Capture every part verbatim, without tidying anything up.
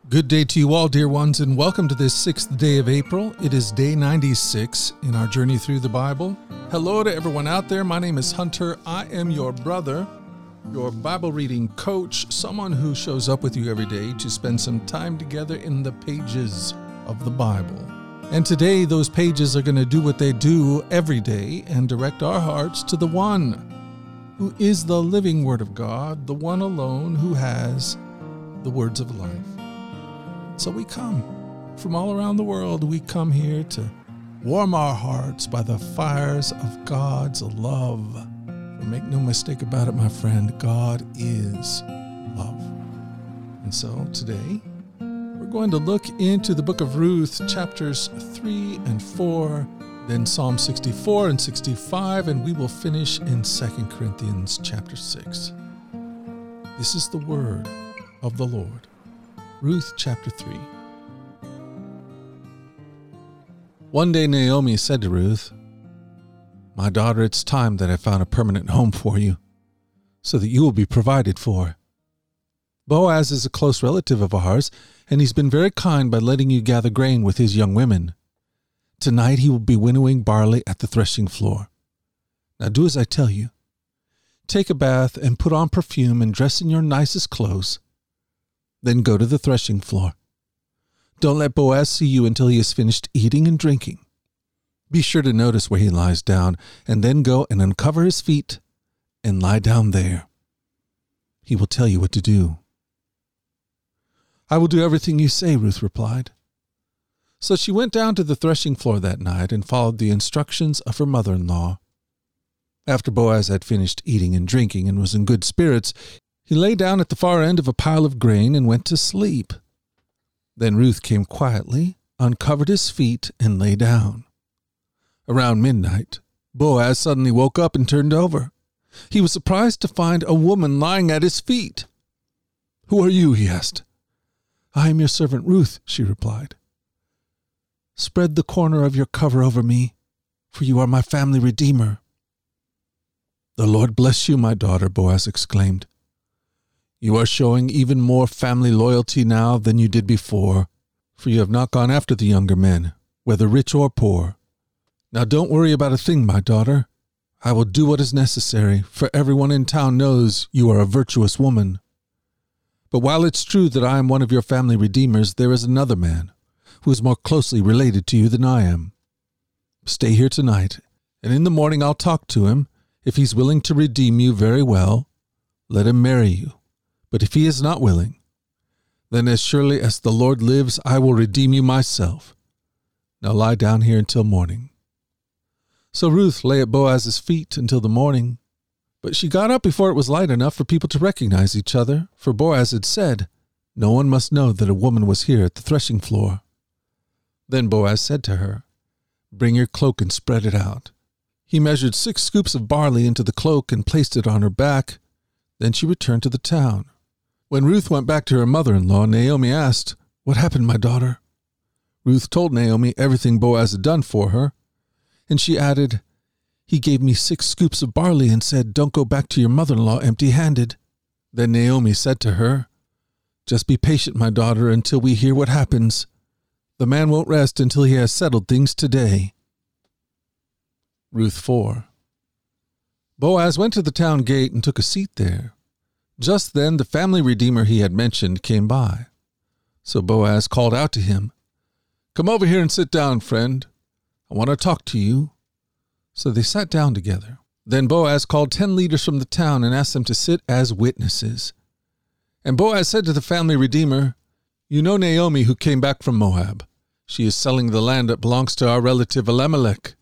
Good day to you all, dear ones, and welcome to this sixth day of April. It is day ninety-six in our journey through the Bible. Hello to everyone out there. My name is Hunter. I am your brother, your Bible reading coach, someone who shows up with you every day to spend some time together in the pages of the Bible. And today, those pages are going to do what they do every day and direct our hearts to the one who is the living Word of God, the one alone who has the words of life. So we come from all around the world. We come here to warm our hearts by the fires of God's love. For make no mistake about it, my friend, God is love. And so today, we're going to look into the book of Ruth, chapters three and four, then Psalm sixty-four and sixty-five, and we will finish in Second Corinthians chapter six. This is the word of the Lord. Ruth chapter three. One day Naomi said to Ruth, "My daughter, it's time that I found a permanent home for you, so that you will be provided for. Boaz is a close relative of ours, and he's been very kind by letting you gather grain with his young women. Tonight he will be winnowing barley at the threshing floor. Now do as I tell you. Take a bath and put on perfume and dress in your nicest clothes. Then go to the threshing floor. Don't let Boaz see you until he has finished eating and drinking. Be sure to notice where he lies down, and then go and uncover his feet and lie down there. He will tell you what to do." "I will do everything you say," Ruth replied. So she went down to the threshing floor that night and followed the instructions of her mother-in-law. After Boaz had finished eating and drinking and was in good spirits, he lay down at the far end of a pile of grain and went to sleep. Then Ruth came quietly, uncovered his feet, and lay down. Around midnight, Boaz suddenly woke up and turned over. He was surprised to find a woman lying at his feet. "Who are you?" he asked. "I am your servant Ruth," she replied. "Spread the corner of your cover over me, for you are my family redeemer." "The Lord bless you, my daughter," Boaz exclaimed. "You are showing even more family loyalty now than you did before, for you have not gone after the younger men, whether rich or poor. Now don't worry about a thing, my daughter. I will do what is necessary, for everyone in town knows you are a virtuous woman. But while it's true that I am one of your family redeemers, there is another man who is more closely related to you than I am. Stay here tonight, and in the morning I'll talk to him. If he's willing to redeem you, very well, let him marry you. But if he is not willing, then as surely as the Lord lives, I will redeem you myself. Now lie down here until morning." So Ruth lay at Boaz's feet until the morning, but she got up before it was light enough for people to recognize each other, for Boaz had said, "No one must know that a woman was here at the threshing floor." Then Boaz said to her, "Bring your cloak and spread it out." He measured six scoops of barley into the cloak and placed it on her back. Then she returned to the town. When Ruth went back to her mother-in-law, Naomi asked, "What happened, my daughter?" Ruth told Naomi everything Boaz had done for her, and she added, "He gave me six scoops of barley and said, 'Don't go back to your mother-in-law empty-handed.'" Then Naomi said to her, "Just be patient, my daughter, until we hear what happens. The man won't rest until he has settled things today." Ruth four. Boaz went to the town gate and took a seat there. Just then the family redeemer he had mentioned came by. So Boaz called out to him, "Come over here and sit down, friend. I want to talk to you." So they sat down together. Then Boaz called ten leaders from the town and asked them to sit as witnesses. And Boaz said to the family redeemer, "You know Naomi, who came back from Moab. She is selling the land that belongs to our relative Elimelech.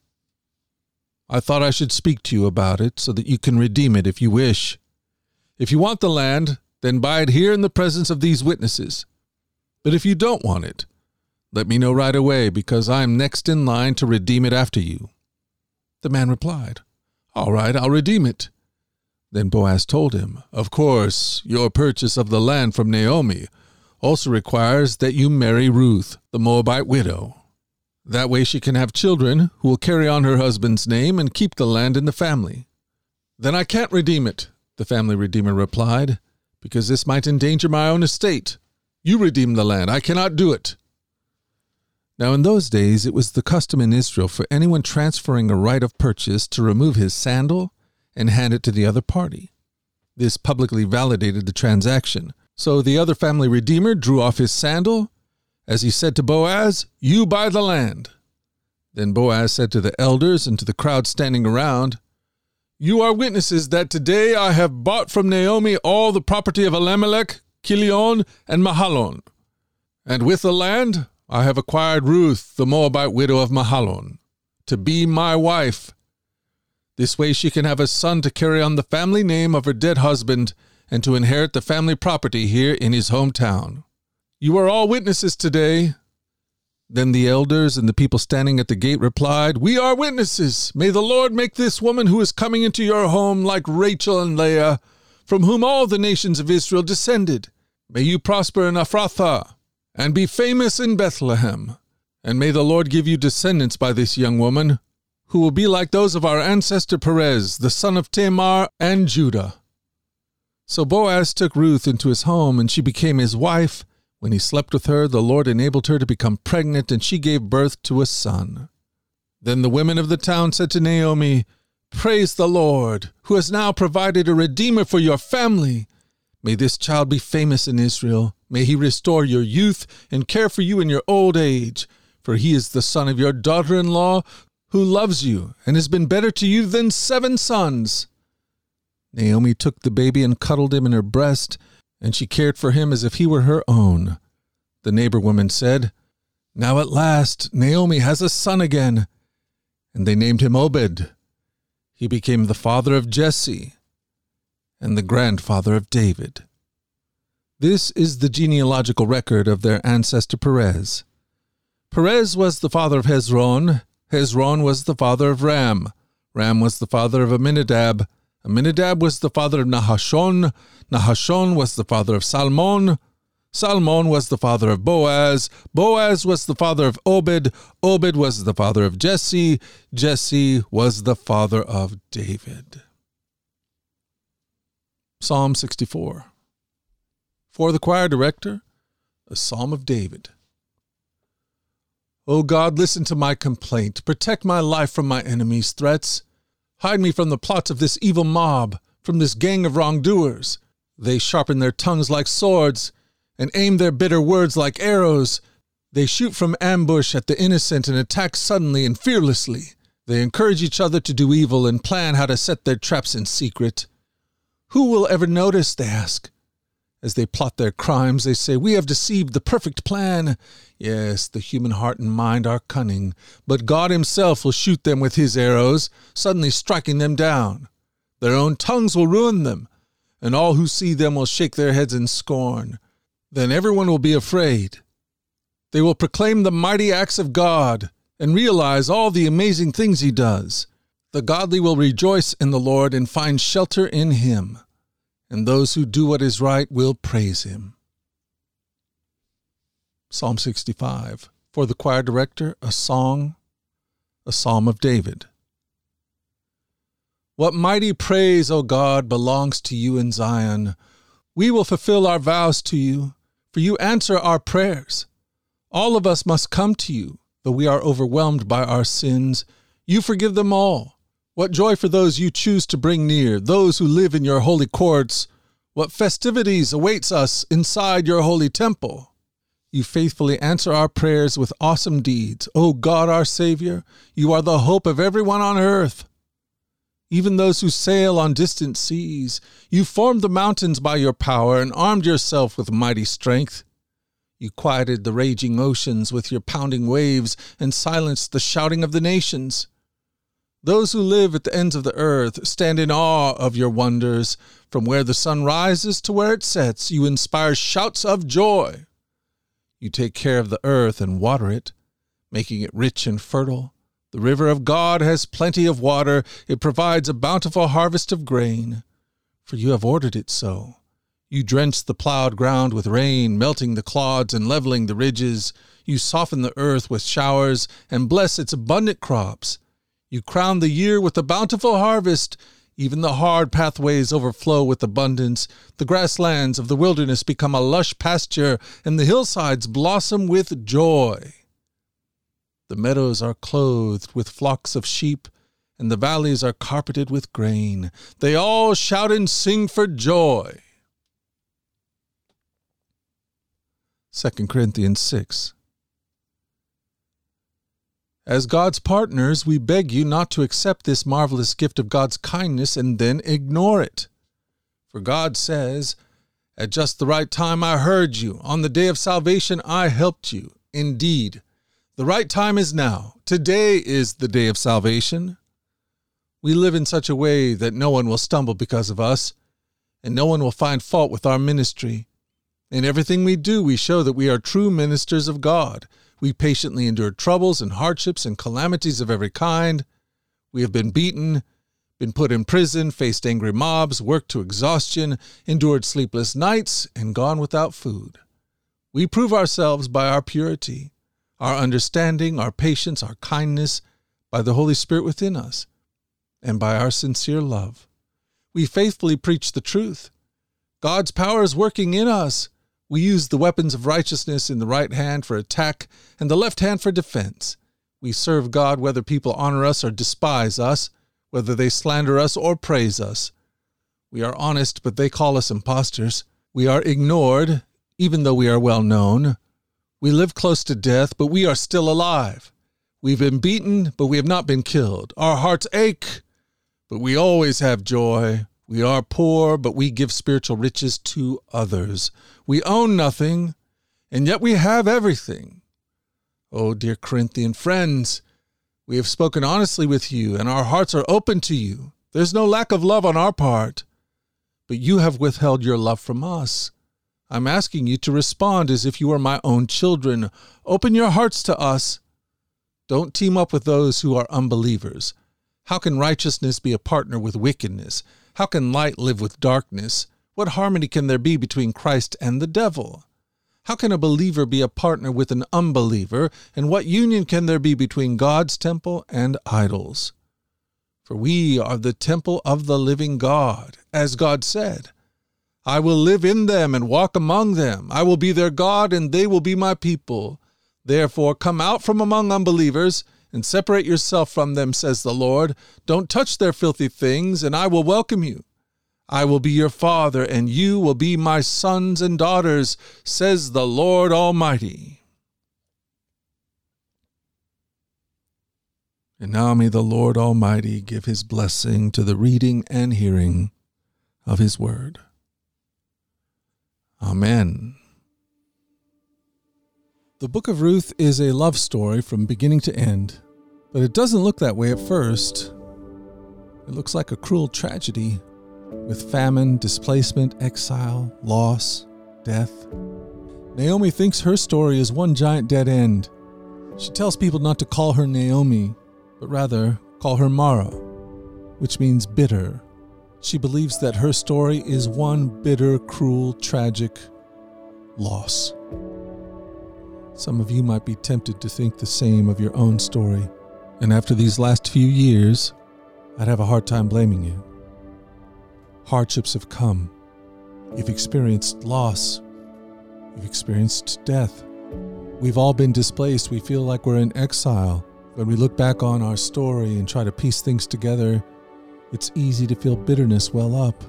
I thought I should speak to you about it so that you can redeem it if you wish. If you want the land, then buy it here in the presence of these witnesses. But if you don't want it, let me know right away, because I am next in line to redeem it after you." The man replied, "All right, I'll redeem it." Then Boaz told him, "Of course, your purchase of the land from Naomi also requires that you marry Ruth, the Moabite widow. That way she can have children who will carry on her husband's name and keep the land in the family." "Then I can't redeem it," the family redeemer replied, "because this might endanger my own estate. You redeem the land. I cannot do it." Now in those days it was the custom in Israel for anyone transferring a right of purchase to remove his sandal and hand it to the other party. This publicly validated the transaction. So the other family redeemer drew off his sandal as he said to Boaz, "You buy the land." Then Boaz said to the elders and to the crowd standing around, "You are witnesses that today I have bought from Naomi all the property of Elimelech, Chilion, and Mahalon. And with the land I have acquired Ruth, the Moabite widow of Mahalon, to be my wife. This way she can have a son to carry on the family name of her dead husband and to inherit the family property here in his hometown. You are all witnesses today." Then the elders and the people standing at the gate replied, "We are witnesses. May the Lord make this woman who is coming into your home like Rachel and Leah, from whom all the nations of Israel descended. May you prosper in Ephrathah and be famous in Bethlehem. And may the Lord give you descendants by this young woman, who will be like those of our ancestor Perez, the son of Tamar and Judah." So Boaz took Ruth into his home, and she became his wife. When he slept with her, the Lord enabled her to become pregnant, and she gave birth to a son. Then the women of the town said to Naomi, "Praise the Lord, who has now provided a redeemer for your family. May this child be famous in Israel. May he restore your youth and care for you in your old age, for he is the son of your daughter-in-law, who loves you and has been better to you than seven sons." Naomi took the baby and cuddled him in her breast, and she cared for him as if he were her own. The neighbor woman said, "Now at last Naomi has a son again." And they named him Obed. He became the father of Jesse and the grandfather of David. This is the genealogical record of their ancestor Perez. Perez was the father of Hezron. Hezron was the father of Ram. Ram was the father of Aminadab. Aminadab was the father of Nahashon. Nahashon was the father of Salmon. Salmon was the father of Boaz. Boaz was the father of Obed. Obed was the father of Jesse. Jesse was the father of David. Psalm sixty-four. For the choir director, a psalm of David. O God, listen to my complaint. Protect my life from my enemies' threats. Hide me from the plots of this evil mob, from this gang of wrongdoers. They sharpen their tongues like swords and aim their bitter words like arrows. They shoot from ambush at the innocent and attack suddenly and fearlessly. They encourage each other to do evil and plan how to set their traps in secret. Who will ever notice, they ask. As they plot their crimes, they say, "We have deceived the perfect plan." Yes, the human heart and mind are cunning, but God himself will shoot them with his arrows, suddenly striking them down. Their own tongues will ruin them, and all who see them will shake their heads in scorn. Then everyone will be afraid. They will proclaim the mighty acts of God and realize all the amazing things he does. The godly will rejoice in the Lord and find shelter in him, and those who do what is right will praise him. Psalm sixty-five. For the choir director, a song, a psalm of David. What mighty praise, O God, belongs to you in Zion. We will fulfill our vows to you, for you answer our prayers. All of us must come to you, though we are overwhelmed by our sins. You forgive them all. What joy for those you choose to bring near, those who live in your holy courts. What festivities awaits us inside your holy temple. You faithfully answer our prayers with awesome deeds. O God, our Savior, you are the hope of everyone on earth. Even those who sail on distant seas, you formed the mountains by your power and armed yourself with mighty strength. You quieted the raging oceans with your pounding waves and silenced the shouting of the nations. Those who live at the ends of the earth stand in awe of your wonders. From where the sun rises to where it sets, you inspire shouts of joy. You take care of the earth and water it, making it rich and fertile. The river of God has plenty of water. It provides a bountiful harvest of grain, for you have ordered it so. You drench the plowed ground with rain, melting the clods and leveling the ridges. You soften the earth with showers and bless its abundant crops. You crown the year with a bountiful harvest. Even the hard pathways overflow with abundance. The grasslands of the wilderness become a lush pasture, and the hillsides blossom with joy. The meadows are clothed with flocks of sheep, and the valleys are carpeted with grain. They all shout and sing for joy. Second Corinthians six. As God's partners, we beg you not to accept this marvelous gift of God's kindness and then ignore it. For God says, "At just the right time I heard you. On the day of salvation I helped you." Indeed, the right time is now. Today is the day of salvation. We live in such a way that no one will stumble because of us, and no one will find fault with our ministry. In everything we do, we show that we are true ministers of God. We patiently endure troubles and hardships and calamities of every kind. We have been beaten, been put in prison, faced angry mobs, worked to exhaustion, endured sleepless nights, and gone without food. We prove ourselves by our purity, our understanding, our patience, our kindness, by the Holy Spirit within us, and by our sincere love. We faithfully preach the truth. God's power is working in us. We use the weapons of righteousness in the right hand for attack and the left hand for defense. We serve God whether people honor us or despise us, whether they slander us or praise us. We are honest, but they call us impostors. We are ignored, even though we are well known. We live close to death, but we are still alive. We've been beaten, but we have not been killed. Our hearts ache, but we always have joy. We are poor, but we give spiritual riches to others. We own nothing, and yet we have everything. Oh, dear Corinthian friends, we have spoken honestly with you, and our hearts are open to you. There's no lack of love on our part, but you have withheld your love from us. I'm asking you to respond as if you were my own children. Open your hearts to us. Don't team up with those who are unbelievers. How can righteousness be a partner with wickedness? How can light live with darkness? What harmony can there be between Christ and the devil? How can a believer be a partner with an unbeliever? And what union can there be between God's temple and idols? For we are the temple of the living God, as God said, "I will live in them and walk among them. I will be their God, and they will be my people. Therefore come out from among unbelievers and separate yourself from them, says the Lord. Don't touch their filthy things, and I will welcome you. I will be your father, and you will be my sons and daughters, says the Lord Almighty." And now may the Lord Almighty give his blessing to the reading and hearing of his word. Amen. The book of Ruth is a love story from beginning to end, but it doesn't look that way at first. It looks like a cruel tragedy with famine, displacement, exile, loss, death. Naomi thinks her story is one giant dead end. She tells people not to call her Naomi, but rather call her Mara, which means bitter. She believes that her story is one bitter, cruel, tragic loss. Some of you might be tempted to think the same of your own story, and after these last few years, I'd have a hard time blaming you. Hardships have come. You've experienced loss. You've experienced death. We've all been displaced. We feel like we're in exile. When we look back on our story and try to piece things together, it's easy to feel bitterness well up.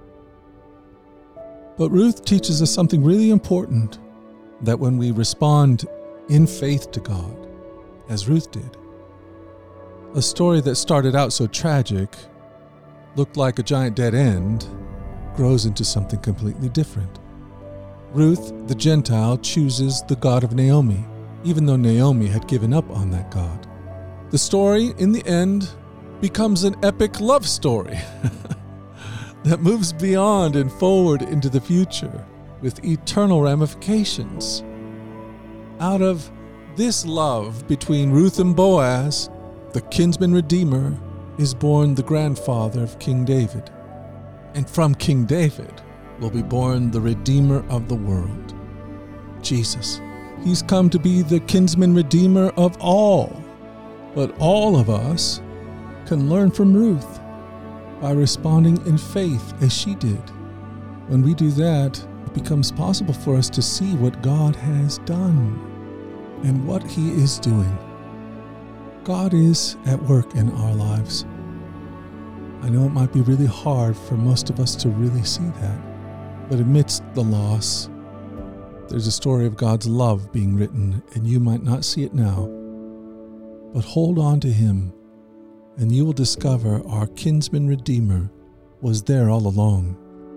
But Ruth teaches us something really important, that when we respond in faith to God, as Ruth did, a story that started out so tragic, looked like a giant dead end, grows into something completely different. Ruth, the Gentile, chooses the God of Naomi, even though Naomi had given up on that God. The story, in the end, becomes an epic love story that moves beyond and forward into the future with eternal ramifications. Out of this love between Ruth and Boaz, the kinsman redeemer, is born the grandfather of King David. And from King David will be born the Redeemer of the world, Jesus. He's come to be the kinsman redeemer of all. But all of us can learn from Ruth. by responding in faith as she did. When we do that, it becomes possible for us to see what God has done and what He is doing. God is at work in our lives. I know it might be really hard for most of us to really see that, but amidst the loss, there's a story of God's love being written, and you might not see it now, but hold on to Him, and you will discover our kinsman Redeemer was there all along.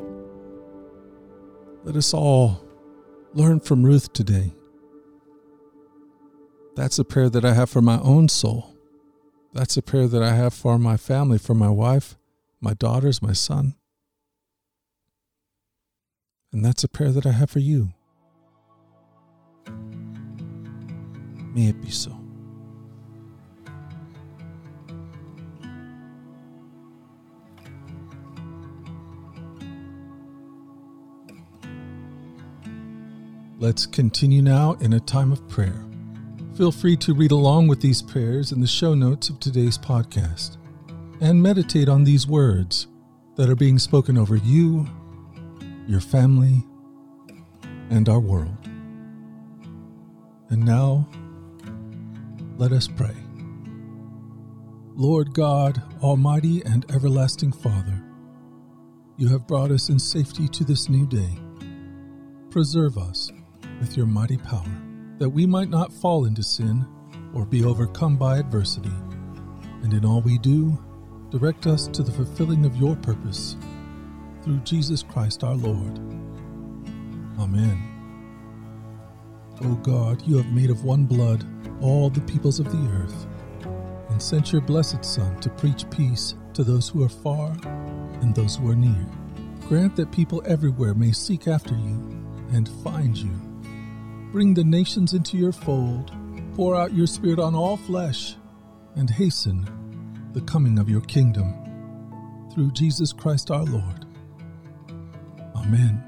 Let us all learn from Ruth today. That's a prayer that I have for my own soul. That's a prayer that I have for my family, for my wife, my daughters, my son. And that's a prayer that I have for you. May it be so. Let's continue now in a time of prayer. Feel free to read along with these prayers in the show notes of today's podcast and meditate on these words that are being spoken over you, your family, and our world. And now, let us pray. Lord God, Almighty and everlasting Father, you have brought us in safety to this new day. Preserve us with your mighty power, that we might not fall into sin or be overcome by adversity. And in all we do, direct us to the fulfilling of your purpose, through Jesus Christ our Lord. Amen. O God, you have made of one blood all the peoples of the earth, and sent your blessed Son to preach peace to those who are far and those who are near. Grant that people everywhere may seek after you and find you. Bring the nations into your fold, pour out your Spirit on all flesh, and hasten the coming of your kingdom. Through Jesus Christ our Lord. Amen.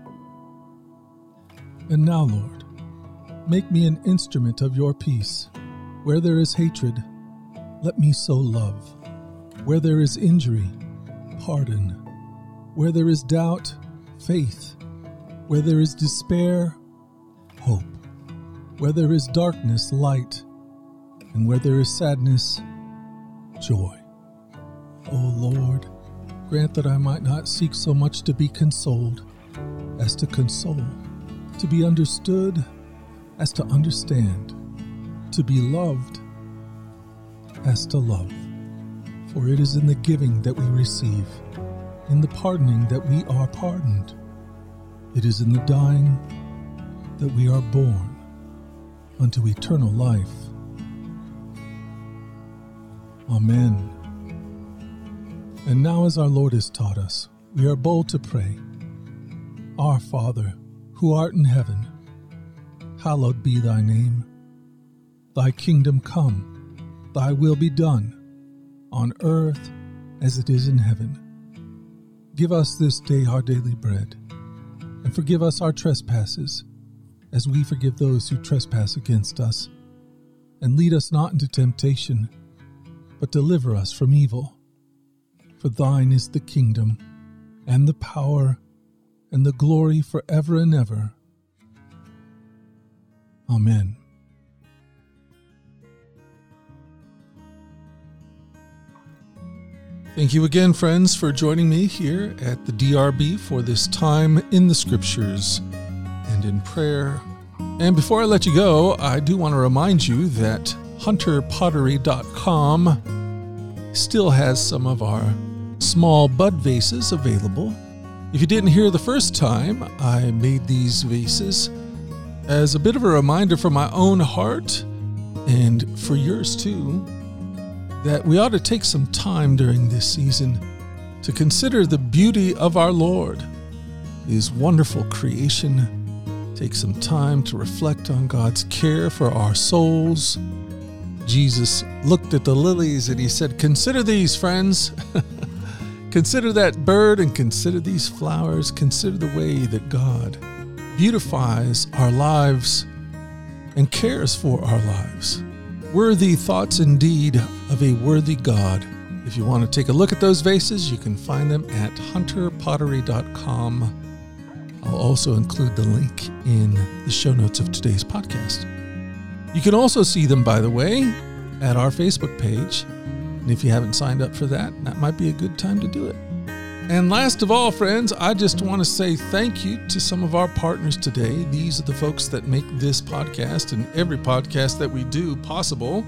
And now, Lord, make me an instrument of your peace. Where there is hatred, let me sow love. Where there is injury, pardon. Where there is doubt, faith. Where there is despair, hope. Where there is darkness, light. And where there is sadness, joy. O Lord, grant that I might not seek so much to be consoled as to console, to be understood as to understand, to be loved as to love. For it is in the giving that we receive, in the pardoning that we are pardoned. It is in the dying that we are born unto eternal life. Amen. And now, as our Lord has taught us, we are bold to pray. Our Father, who art in heaven, hallowed be thy name. Thy kingdom come, thy will be done, on earth as it is in heaven. Give us this day our daily bread, and forgive us our trespasses, as we forgive those who trespass against us. And lead us not into temptation, but deliver us from evil. For thine is the kingdom, and the power, and the glory forever and ever. Amen. Thank you again, friends, for joining me here at the D R B for this time in the Scriptures and in prayer. And before I let you go, I do want to remind you that hunter pottery dot com still has some of our small bud vases available. If you didn't hear the first time, I made these vases as a bit of a reminder for my own heart and for yours too, that we ought to take some time during this season to consider the beauty of our Lord, His wonderful creation. Take some time to reflect on God's care for our souls. Jesus looked at the lilies and He said, "Consider these, friends." Consider that bird and consider these flowers. Consider the way that God beautifies our lives and cares for our lives. Worthy thoughts indeed of a worthy God. If you want to take a look at those vases, you can find them at hunter pottery dot com. I'll also include the link in the show notes of today's podcast. You can also see them, by the way, at our Facebook page. And if you haven't signed up for that, that might be a good time to do it. And last of all, friends, I just want to say thank you to some of our partners today. These are the folks that make this podcast and every podcast that we do possible.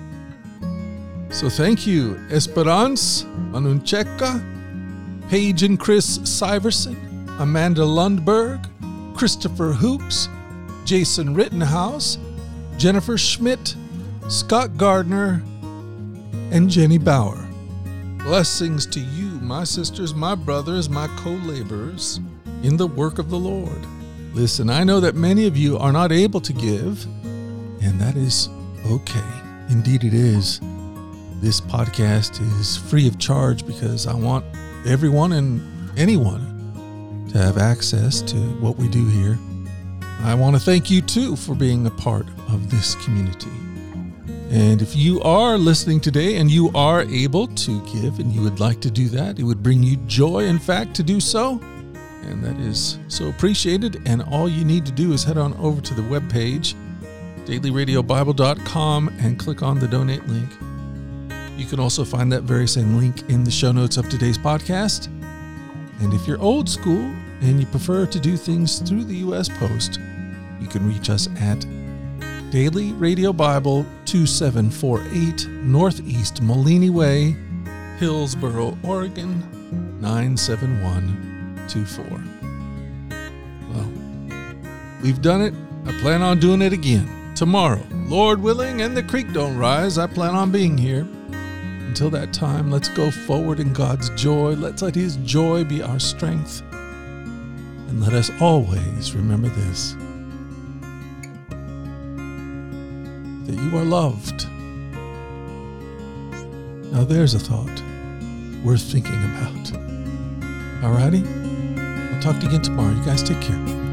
So thank you, Esperance Manuncheka, Paige and Chris Syverson, Amanda Lundberg, Christopher Hoops, Jason Rittenhouse, Jennifer Schmidt, Scott Gardner, and Jenny Bauer. Blessings to you, my sisters, my brothers, my co-laborers in the work of the Lord. Listen, I know that many of you are not able to give, and that is okay. Indeed it is. This podcast is free of charge because I want everyone and anyone to have access to what we do here. I want to thank you too for being a part of this community. And if you are listening today and you are able to give and you would like to do that, it would bring you joy, in fact, to do so. And that is so appreciated. And all you need to do is head on over to the webpage, daily radio bible dot com, and click on the donate link. You can also find that very same link in the show notes of today's podcast. And if you're old school and you prefer to do things through the U S Post, you can reach us at Daily Radio Bible, two seven four eight Northeast Moline Way, Hillsboro, Oregon, nine seven one two four. Well, we've done it. I plan on doing it again tomorrow. Lord willing, and the creek don't rise, I plan on being here. Until that time, let's go forward in God's joy. Let's let His joy be our strength. And let us always remember this, that you are loved. Now there's a thought worth thinking about. Alrighty? I'll talk to you again tomorrow. You guys take care.